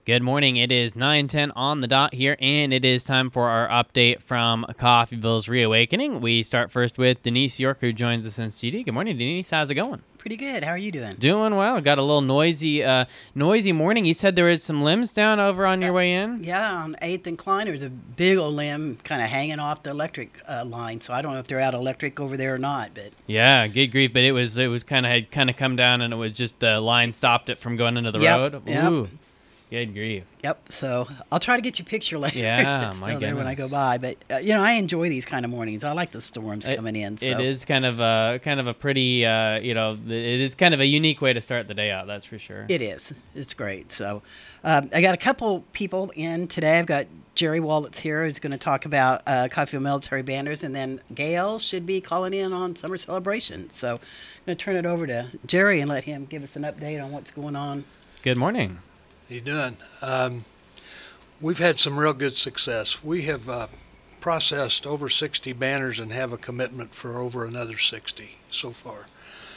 Good morning. It is 9:10 on the dot here, and it is time for our update from Coffeeville's Reawakening. We start first with Denise York, who joins us in studio. Good morning, Denise. How's it going? Pretty good. How are you doing? Doing well. Got a little noisy morning. You said there was some limbs down over on your way in? Yeah, on 8th and Klein, there's a big old limb kind of hanging off the electric line, so I don't know if they're out electric over there or not, but... Yeah, good grief, but it was had come down, and it was just the line stopped it from going into the road? Yep. Ooh. Good grief. Yep, so I'll try to get you a picture later. Yeah, my goodness. There when I go by, but I enjoy these kind of mornings. I like the storms coming in. So. It is kind of a pretty, it is kind of a unique way to start the day out. That's for sure. It is. It's great. So, I got a couple people in today. I've got Jerry Wallets here, who's going to talk about Coffeeville Military Banners, and then Gail should be calling in on Summer Celebration. So, I'm going to turn it over to Jerry and let him give us an update on what's going on. Good morning. How you doing? We've had some real good success. We have processed over 60 banners and have a commitment for over another 60 so far.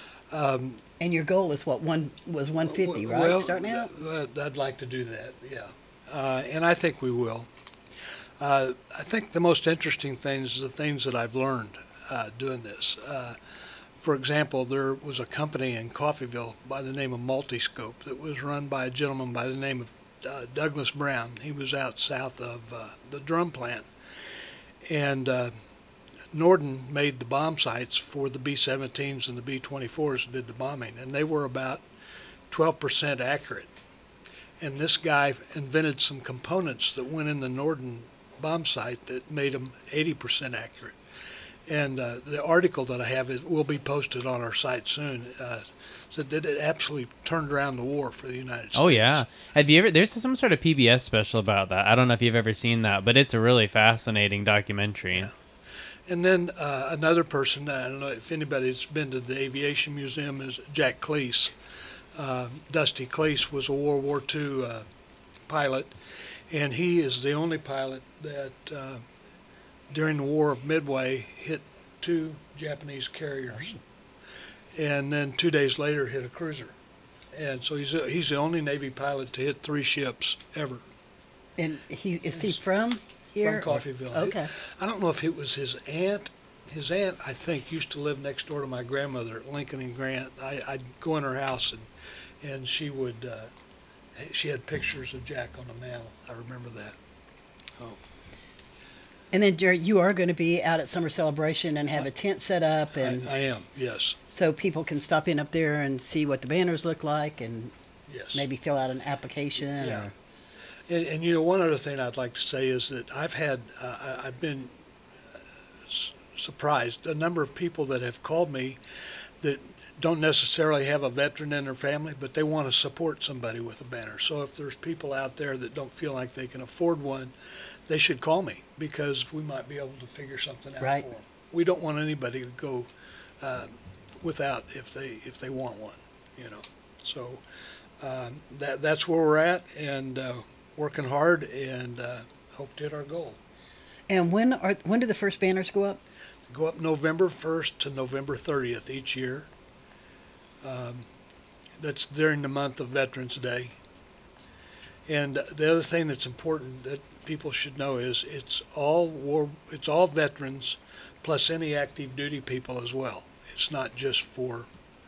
And your goal is what? 150, right? Well, starting out? I'd like to do that, yeah. And I think we will. I think the most interesting things is the things that I've learned doing this. For example, there was a company in Coffeeville by the name of Multiscope that was run by a gentleman by the name of Douglas Brown. He was out south of the drum plant. And Norden made the bomb sights for the B-17s and the B-24s that did the bombing, and they were about 12% accurate. And this guy invented some components that went in the Norden bomb sight that made them 80% accurate. And the article that I have will be posted on our site soon. Said that it absolutely turned around the war for the United States. Oh yeah, have you ever? There's some sort of PBS special about that. I don't know if you've ever seen that, but it's a really fascinating documentary. Yeah. And then another person, I don't know if anybody's been to the Aviation Museum, is Jack Cleese. Dusty Cleese was a World War II pilot, and he is the only pilot that during the War of Midway hit 2 Japanese carriers, and then 2 days later hit a cruiser. And so he's the only Navy pilot to hit 3 ships ever. And is he from here? From Coffeeville. Okay. I don't know if it was his aunt. His aunt, I think, used to live next door to my grandmother at Lincoln and Grant. I'd go in her house, and she would, she had pictures of Jack on the mantle. I remember that. Oh. And then, Jerry, you are going to be out at Summer Celebration and have a tent set up. And I am, yes. So people can stop in up there and see what the banners look like and Yes. maybe fill out an application. Yeah. Or... And one other thing I'd like to say is that I've been surprised a number of people that have called me that don't necessarily have a veteran in their family, but they want to support somebody with a banner. So if there's people out there that don't feel like they can afford one, they should call me because we might be able to figure something out Right. for them. We don't want anybody to go without if they want one, So that's where we're at, and working hard, and hope to hit our goal. And when do the first banners go up? Go up November 1st to November 30th each year. That's during the month of Veterans Day. And the other thing that's important that people should know is it's all veterans plus any active duty people as well. It's not just for,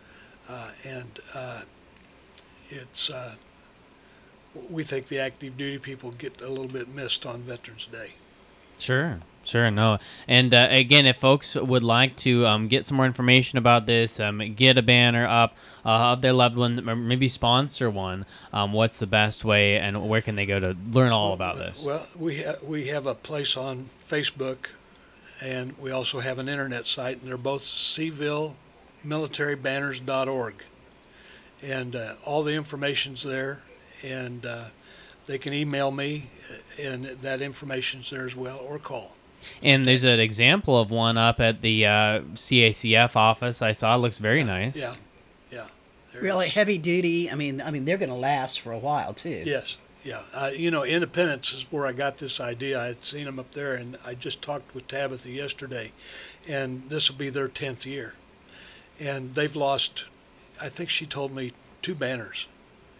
we think the active duty people get a little bit missed on Veterans Day. Sure, no. And again, if folks would like to get some more information about this, get a banner up of their loved one, or maybe sponsor one, what's the best way, and where can they go to learn all about this? Well, we have a place on Facebook, and we also have an internet site, and they're both CVilleMilitaryBanners.org. And all the information's there, and they can email me, and that information's there as well, or call. And there's an example of one up at the CACF office I saw. It looks very nice. Yeah. Really heavy duty. I mean, they're going to last for a while too. Yes. Yeah. Independence is where I got this idea. I had seen them up there, and I just talked with Tabitha yesterday, and this will be their 10th year. And they've lost, I think she told me, 2 banners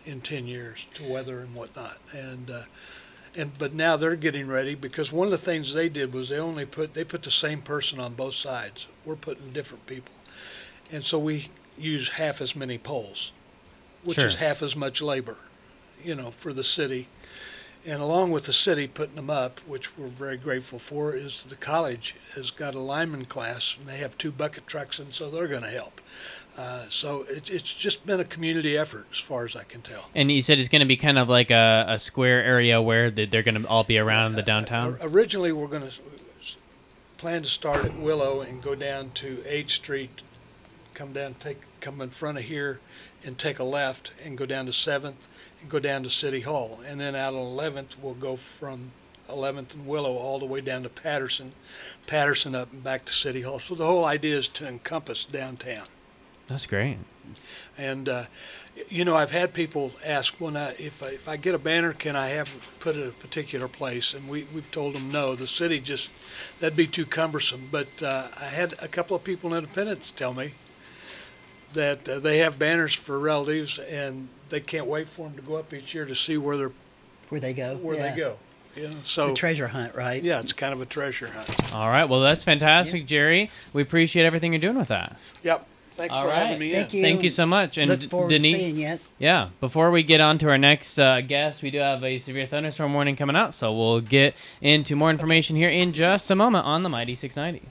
in 10 years to weather and whatnot. But now they're getting ready, because one of the things they did was they put the same person on both sides. We're putting different people, and so we use half as many poles, which Sure. is half as much labor, for the city. And along with the city putting them up, which we're very grateful for, is the college has got a lineman class, and they have 2 bucket trucks, and so they're going to help. So it's just been a community effort, as far as I can tell. And you said it's going to be kind of like a square area where they're going to all be around the downtown? Originally, we're going to plan to start at Willow and go down to 8th Street, come in front of here, and take a left and go down to 7th and go down to City Hall. And then out on 11th, we'll go from 11th and Willow all the way down to Patterson up and back to City Hall. So the whole idea is to encompass downtown. That's great. And I've had people ask, if I get a banner, can I have it put at a particular place? And we've told them no. The city that'd be too cumbersome. But I had a couple of people in Independence tell me that they have banners for relatives, and they can't wait for them to go up each year to see where they go. they go. So the treasure hunt, right? Yeah, it's kind of a treasure hunt. All right. Well, that's fantastic, Jerry. We appreciate everything you're doing with that. Yep. Thanks All for right. having me Thank in. you. Thank you so much. And Look forward Denise, to seeing you. yeah, before we get on to our next guest, we do have a severe thunderstorm warning coming out, so we'll get into more information here in just a moment on the Mighty 690.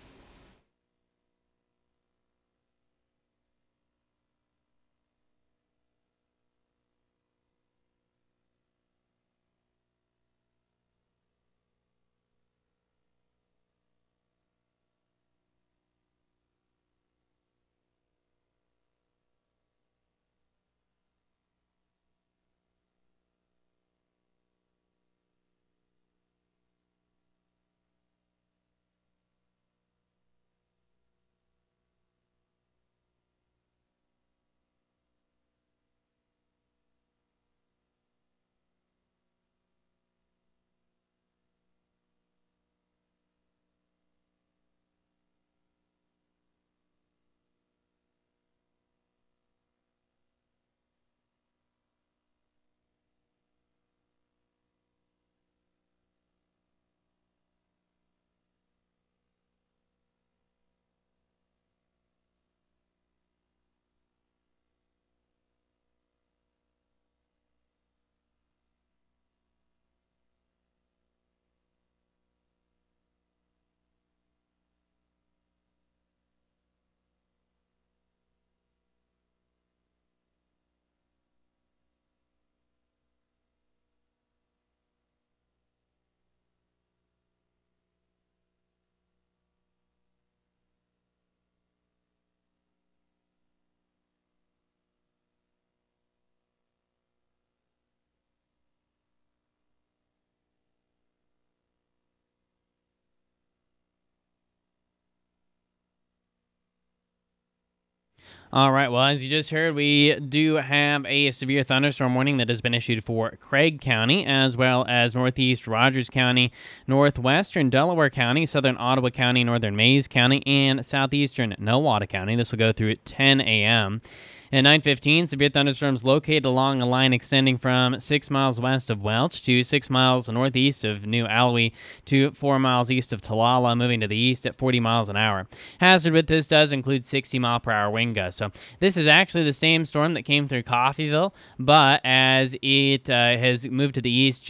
All right. Well, as you just heard, we do have a severe thunderstorm warning that has been issued for Craig County, as well as Northeast Rogers County, Northwestern Delaware County, Southern Ottawa County, Northern Mayes County, and Southeastern Nowata County. This will go through at 10 a.m. At 9:15, severe thunderstorms located along a line extending from 6 miles west of Welch to 6 miles northeast of New Alloy to 4 miles east of Talala, moving to the east at 40 miles an hour. Hazard with this does include 60-mile-per-hour wind gusts. So this is actually the same storm that came through Coffeyville, but as it has moved to the east,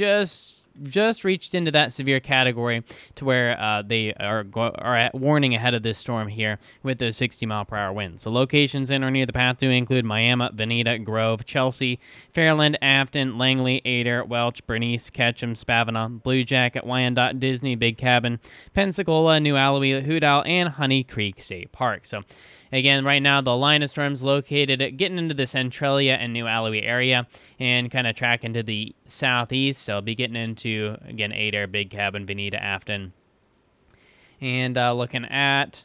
just reached into that severe category to where they are at warning ahead of this storm here with those 60-mile-per-hour winds. So locations in or near the path do include Miami, Veneta, Grove, Chelsea, Fairland, Afton, Langley, Adair, Welch, Bernice, Ketchum, Spavina, Blue Jacket, Wyandotte, Disney, Big Cabin, Pensacola, New Alloy, Houdaille, and Honey Creek State Park. So again, right now, the line of storms located getting into the Centralia and New Alloy area and kind of tracking to the southeast. So I'll be getting into, again, Adair, Big Cabin, Veneta, Afton. And looking at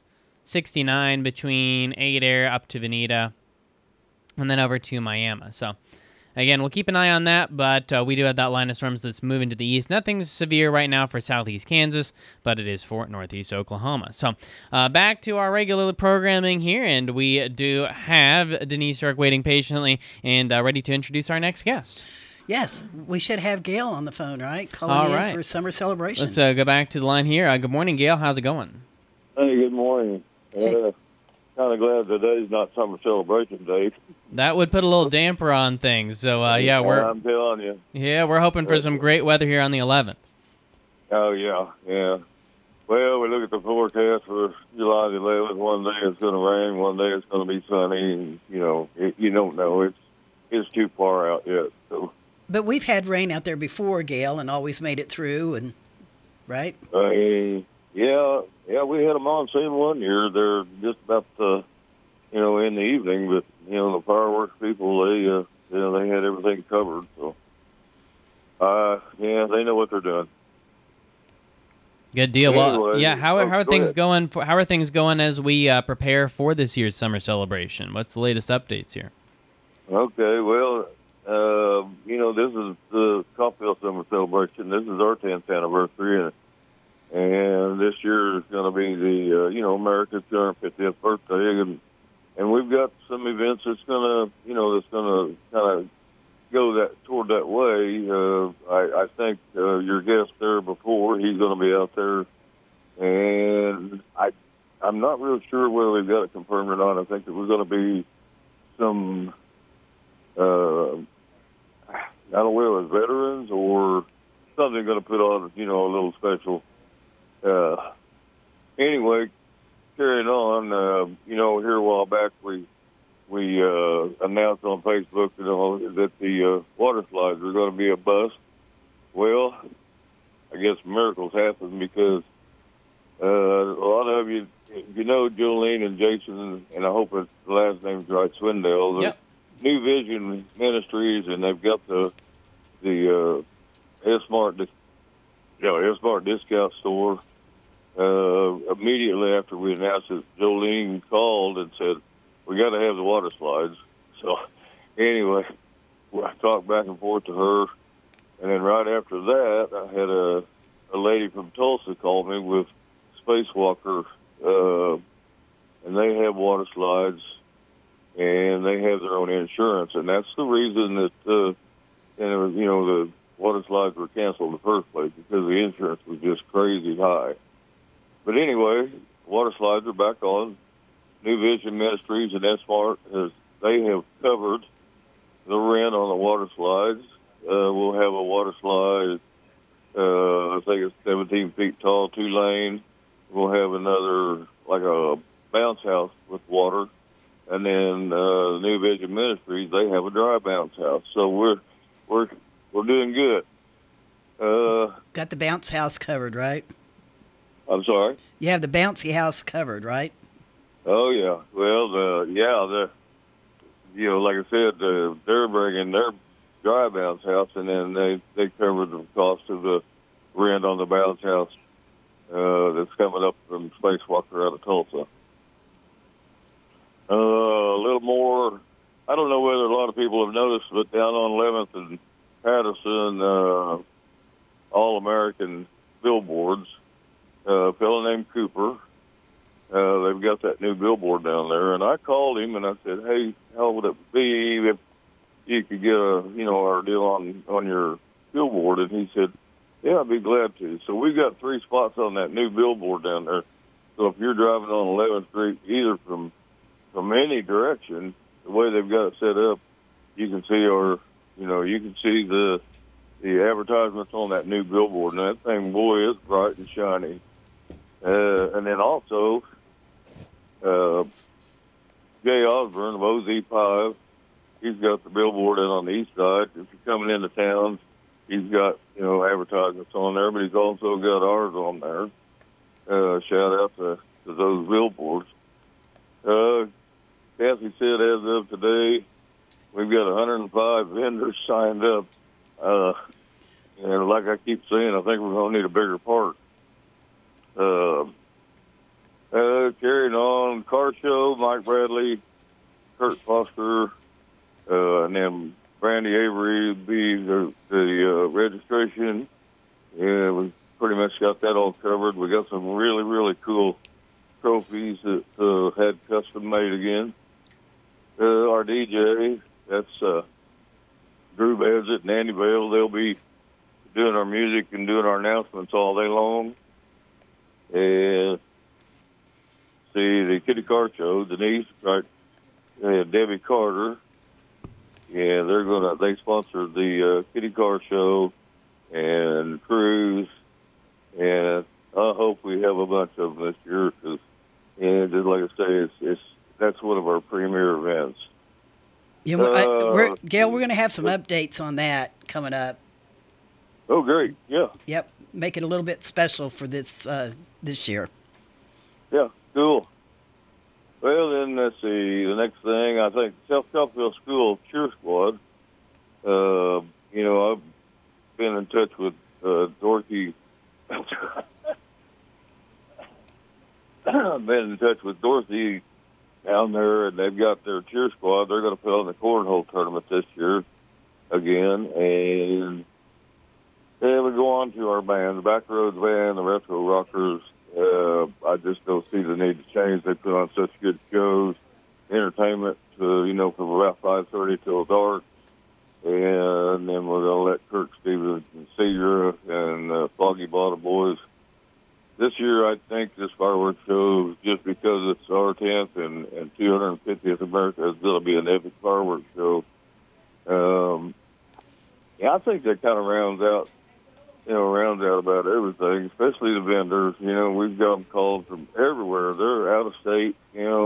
69 between Adair up to Veneta and then over to Miami. So again, we'll keep an eye on that, but we do have that line of storms that's moving to the east. Nothing's severe right now for southeast Kansas, but it is for northeast Oklahoma. So back to our regular programming here, and we do have Denise York waiting patiently and ready to introduce our next guest. Yes, we should have Gail on the phone, right? Calling in for summer celebration. Let's go back to the line here. Good morning, Gail. How's it going? Hey, good morning. Hey. Kind of glad today's not summer celebration day. That would put a little damper on things. So I'm telling you. Yeah, we're hoping for some great weather here on the 11th. Oh yeah. Well, we look at the forecast for July the 11th. One day it's going to rain, one day it's going to be sunny, and you don't know. It's too far out yet. So. But we've had rain out there before, Gail, and always made it through, and right? Yeah, we had a monsoon one year. They're just about in the evening, but the fireworks people they had everything covered. So they know what they're doing. Good deal. Anyway, well, how are things ahead. going? How are things going as we prepare for this year's summer celebration? What's the latest updates here? Okay, well, this is the Coffeyville Summer Celebration. This is our 10th anniversary, and this year is going to be the America's 250th birthday, and we've got some events that's going to kind of go toward that way. I think your guest there before, he's going to be out there, and I'm not real sure whether we've got it confirmed or not. I think that we're going to be some, I don't know whether it's veterans or something going to put on, a little special. Anyway, carrying on, here a while back we announced on Facebook, that the water slides are going to be a bust. Well, I guess miracles happen because a lot of you Jolene and Jason, and I hope the last name's right, Swindell. Yep. New Vision Ministries, and they've got the S-Mart discount store. Immediately after we announced it, Jolene called and said, we got to have the water slides. So anyway, I talked back and forth to her, and then right after that, I had a lady from Tulsa call me with Spacewalker, and they have water slides, and they have their own insurance, and that's the reason that the water slides were canceled in the first place, because the insurance was just crazy high. But anyway, water slides are back on. New Vision Ministries and S-Mart, they have covered the rent on the water slides. We'll have a water slide, I think it's 17 feet tall, 2-lane. We'll have another, like a bounce house with water. And then New Vision Ministries, they have a dry bounce house. So we're doing good. Got the bounce house covered, right? I'm sorry? You have the bouncy house covered, right? Oh, yeah. Well, like I said, they're bringing their dry bounce house, and then they cover the cost of the rent on the bounce house that's coming up from Spacewalker out of Tulsa. A little more, I don't know whether a lot of people have noticed, but down on 11th and Patterson, All-American billboards, a fellow named Cooper, they've got that new billboard down there, and I called him and I said, hey, how would it be if you could get our deal on your billboard? And he said, yeah, I'd be glad to. So we've got 3 spots on that new billboard down there. So if you're driving on 11th Street, either from any direction, the way they've got it set up, you can see the advertisements on that new billboard. And that thing, boy, is bright and shiny. And then also, Jay Osborne of OZ5, he's got the billboard in on the east side. If you're coming into town, he's got, advertisements on there, but he's also got ours on there. Shout out to those billboards. Kathy said as of today, we've got 105 vendors signed up. And like I keep saying, I think we're going to need a bigger park. Carrying on, car show, Mike Bradley, Kurt Foster, and then Randy Avery will be the registration. Yeah, we pretty much got that all covered. We got some really, really cool trophies that had custom made again. Our DJ, that's Drew Bassett and Andy Bale. They'll be doing our music and doing our announcements all day long. And see the Kitty Car Show, Denise, right? Debbie Carter. Yeah, they sponsor the Kitty Car Show and cruise, and I hope we have a bunch of them this year because, just like I say, that's one of our premier events. Yeah, Gail, we're going to have some updates on that coming up. Oh, great! Yeah. Yep, make it a little bit special for this year. Yeah, cool. Well, then let's see. The next thing, I think Southville School Cheer Squad. I've been in touch with Dorothy. I've been in touch with Dorothy down there, and they've got their cheer squad. They're going to put on the cornhole tournament this year again, and then we go on to our band, the Backroads Band, the Retro Rockers. I just don't see the need to change. They put on such good shows, entertainment, from about 5:30 till dark. And then we're going to let Kirk Stevens and Sierra and Foggy Bottom Boys. This year, I think this fireworks show, just because it's our 10th and 250th America, is going to be an epic fireworks show. I think that kind of rounds out about everything, especially the vendors. We've got them called from everywhere. They're out of state,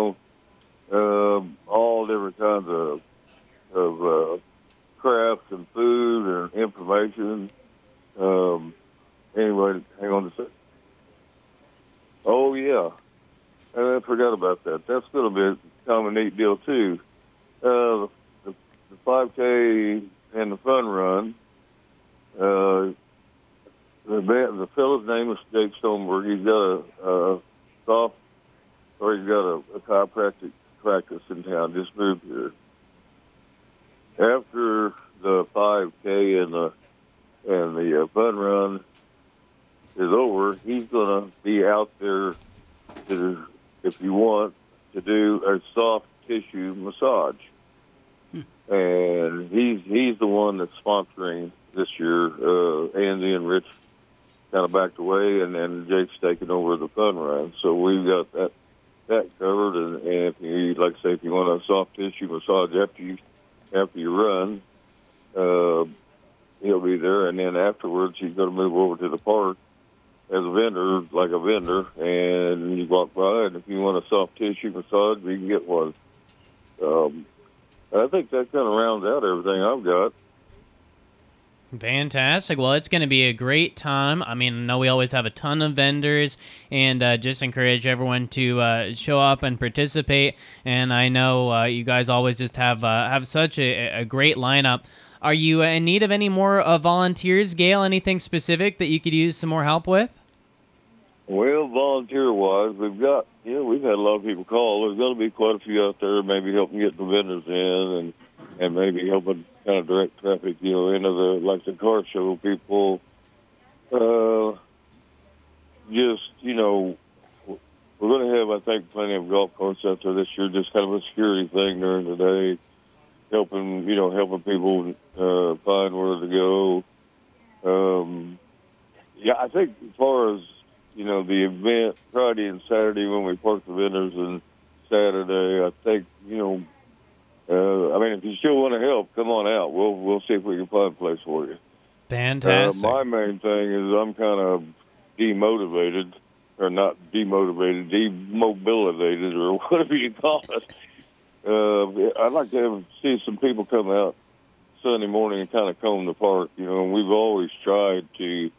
all different kinds of crafts and food and information. Anyway, hang on a second. Oh, yeah. I forgot about that. That's going to be kind of a neat deal, too. The 5K and the fun run. The fellow's name is Jake Stoneberg. He's got he's got a chiropractic practice in town. Just moved here. After the 5K and the fun run is over, he's going to be out there if you want to do a soft tissue massage. And he's the one that's sponsoring this year. Andy and Rich kind of backed away, and then Jake's taking over the fun run. So we've got that covered. And if you, like I say, if you want a soft tissue massage after you run, he'll be there. And then afterwards, he's going to move over to the park as a vendor, and you walk by, and if you want a soft tissue massage, you can get one. I think that kind of rounds out everything I've got. Fantastic. Well, it's going to be a great time. I mean, I know we always have a ton of vendors, and just encourage everyone to show up and participate. And I know you guys always just have such a great lineup. Are you in need of any more volunteers, Gail? Anything specific that you could use some more help with? Well, volunteer-wise, we've had a lot of people call. There's going to be quite a few out there, maybe helping get the vendors in and maybe helping kind of direct traffic, into the car show people. We're going to have, I think, plenty of golf carts out there this year, just kind of a security thing during the day, helping people find where to go. I think as far as the event Friday and Saturday when we park the vendors, and Saturday, I think, if you still want to help, come on out. We'll see if we can find a place for you. Fantastic. My main thing is I'm kind of demotivated, or not demotivated, demobilizated, or whatever you call it. I'd like to see some people come out Sunday morning and kind of comb the park. We've always tried to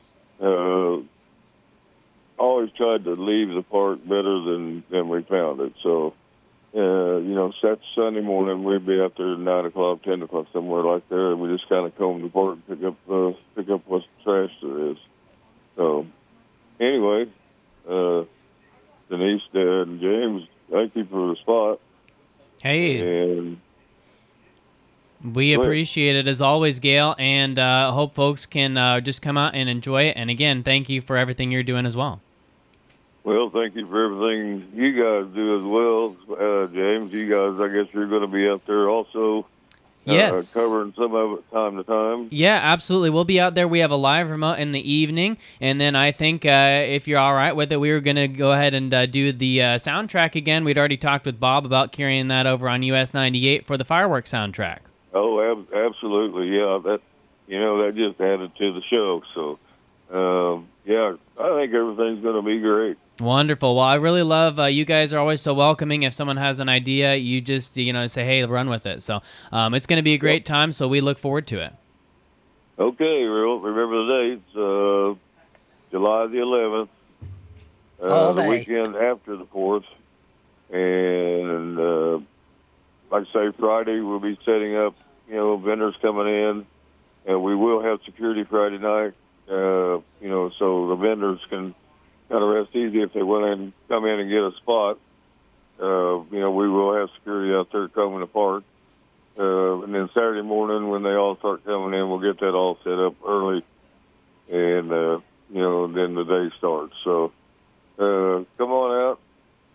leave the park better than we found it. So, that's Sunday morning. We'd be out there at 9 o'clock, 10 o'clock, somewhere like there, and we just kind of comb the park and pick up what trash there is. So, anyway, Denise, Dad, and James, thank you for the spot. Hey. And We Great. appreciate it as always, Gail, and hope folks can just come out and enjoy it. And again, thank you for everything you're doing as well. Well, thank you for everything you guys do as well, James. You guys, I guess you're going to be out there also. Yes. Covering some of it time to time. Yeah, absolutely. We'll be out there. We have a live remote in the evening, and then I think if you're all right with it, we were going to go ahead and do the soundtrack again. We'd already talked with Bob about carrying that over on US 98 for the fireworks soundtrack. Oh, absolutely. Yeah, that just added to the show. So, yeah, I think everything's going to be great. Wonderful. Well, I really love you guys are always so welcoming. If someone has an idea, you just say, hey, run with it. So it's going to be a great time. So we look forward to it. Okay, well, remember the dates. July the 11th, All the day. weekend after the 4th, and like I say, Friday we'll be setting up. Vendors coming in, and we will have security Friday night. So the vendors can kind of rest easy if they want to come in and get a spot. We will have security out there coming to park. And then Saturday morning when they all start coming in, we'll get that all set up early. And, then the day starts. So come on out.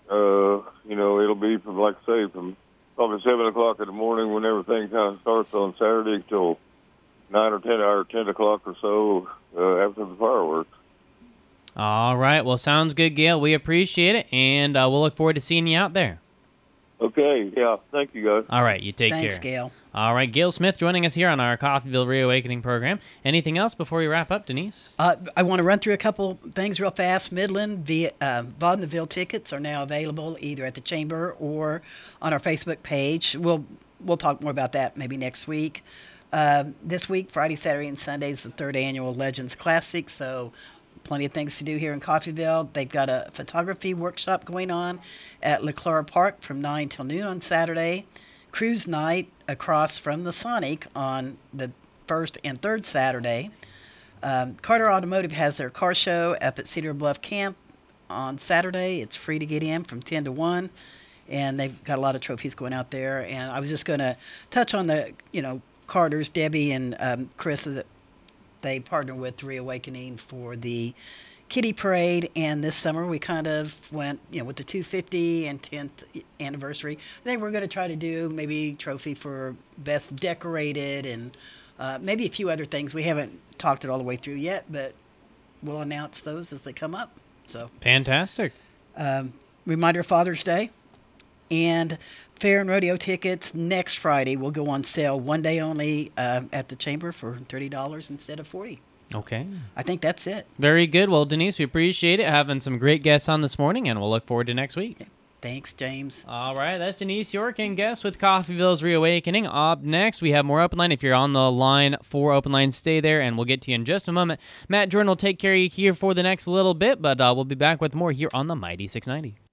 It'll be from, like I say, from probably 7 o'clock in the morning when everything kind of starts on Saturday till 9 or 10 o'clock or so after the fireworks. All right. Well, sounds good, Gail. We appreciate it, and we'll look forward to seeing you out there. Okay. Yeah. Thank you, guys. All right. You take Thanks, care. Gail. All right. Gail Smith joining us here on our Coffeyville Reawakening program. Anything else before we wrap up, Denise? I want to run through a couple things real fast. Midland Vaudeville tickets are now available either at the Chamber or on our Facebook page. We'll talk more about that maybe next week. This week, Friday, Saturday, and Sunday is the 3rd annual Legends Classic, so plenty of things to do here in Coffeyville. They've got a photography workshop going on at LeClaire Park from 9 till noon on Saturday. Cruise night across from the Sonic on the 1st and 3rd Saturday. Carter Automotive has their car show up at Cedar Bluff Camp on Saturday. It's free to get in from 10 to 1, and they've got a lot of trophies going out there. And I was just going to touch on the, Carter's, Debbie, and Chris, that they partner with Reawakening for the Kitty Parade, and this summer we kind of went, with the 250 and 10th anniversary. I think we're going to try to do maybe trophy for best decorated and maybe a few other things. We haven't talked it all the way through yet, but we'll announce those as they come up. So Fantastic. reminder of Father's Day, and fair and rodeo tickets next Friday will go on sale one day only at the Chamber for $30 instead of $40. Okay. I think that's it. Very good. Well, Denise, we appreciate it. Having some great guests on this morning, and we'll look forward to next week. Thanks, James. All right. That's Denise York and guest with Coffeyville's Reawakening. Up next, we have more Open Line. If you're on the line for Open Line, stay there, and we'll get to you in just a moment. Matt Jordan will take care of you here for the next little bit, but we'll be back with more here on the Mighty 690.